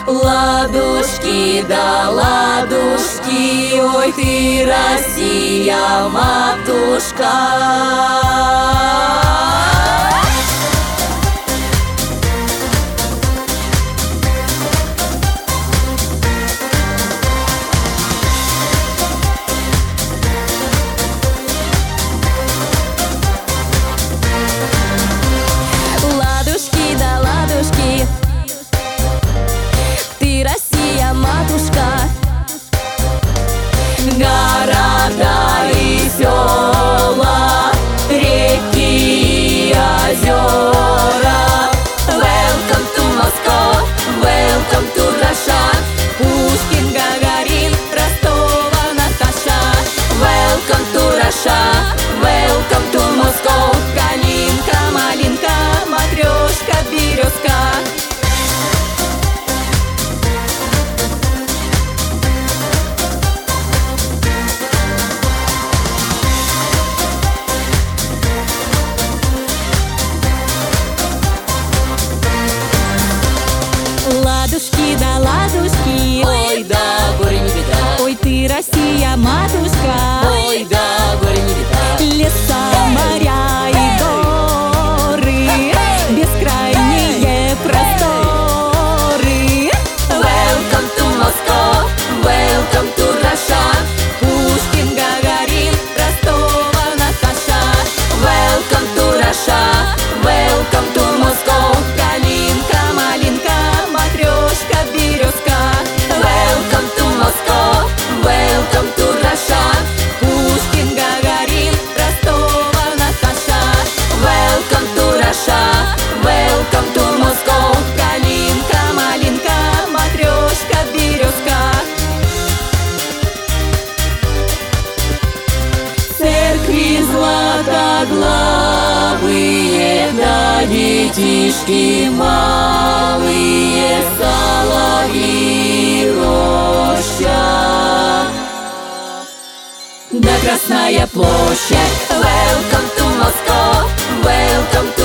Ладушки да ладушки, ой ты, Россия, матушка. Ладушки да ладушки, ты, Россия, матушка. Города и села, реки и озера. Welcome to Moscow, welcome to Russia. Пушкин, Гагарин, Ростова, Наташа. Welcome to Russia, welcome to Moscow. Калинка, малинка, матрешка, березка. Ладушки да ладушки, Ой, да, горе не беда. ой ты, Россия, матушка. Ой, да, горе не беда. Леса, моря и горы, бескрайние просторы. Welcome to Moscow, welcome to Russia. Пушкин, Гагарин, Ростова, Наташа. Welcome to Russia, welcome to Moscow. Калинка, малинка, матрешка, березка. Welcome to Moscow, welcome to Russia. Пушкин, Гагарин, Ростова, Наташа. Welcome to Russia, welcome to Moscow. Калинка, малинка, матрешка, березка. Церкви златоглавые, да детишки малые, соловьи роща. Да Красная площадь. Welcome to Moscow, welcome to